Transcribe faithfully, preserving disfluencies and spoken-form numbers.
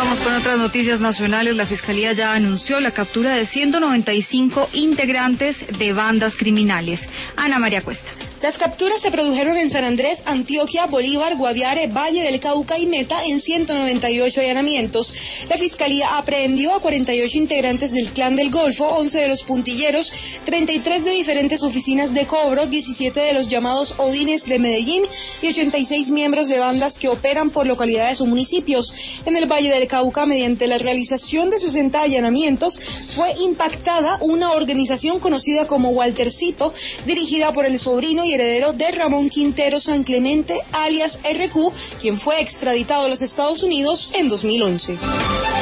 Vamos con otras noticias nacionales. La Fiscalía ya anunció la captura de ciento noventa y cinco integrantes de bandas criminales. Ana María Cuesta. Las capturas se produjeron en San Andrés, Antioquia, Bolívar, Guaviare, Valle del Cauca y Meta en ciento noventa y ocho allanamientos. La Fiscalía aprehendió a cuarenta y ocho integrantes del Clan del Golfo, once de los puntilleros, treinta y tres de diferentes oficinas de cobro, diecisiete de los llamados Odines de Medellín y ochenta y seis miembros de bandas que operan por localidades o municipios. En el Valle del Cauca, mediante la realización de sesenta allanamientos, fue impactada una organización conocida como Waltercito, dirigida por el sobrino y heredero de Ramón Quintero San Clemente, alias R Q, quien fue extraditado a los Estados Unidos en dos mil once.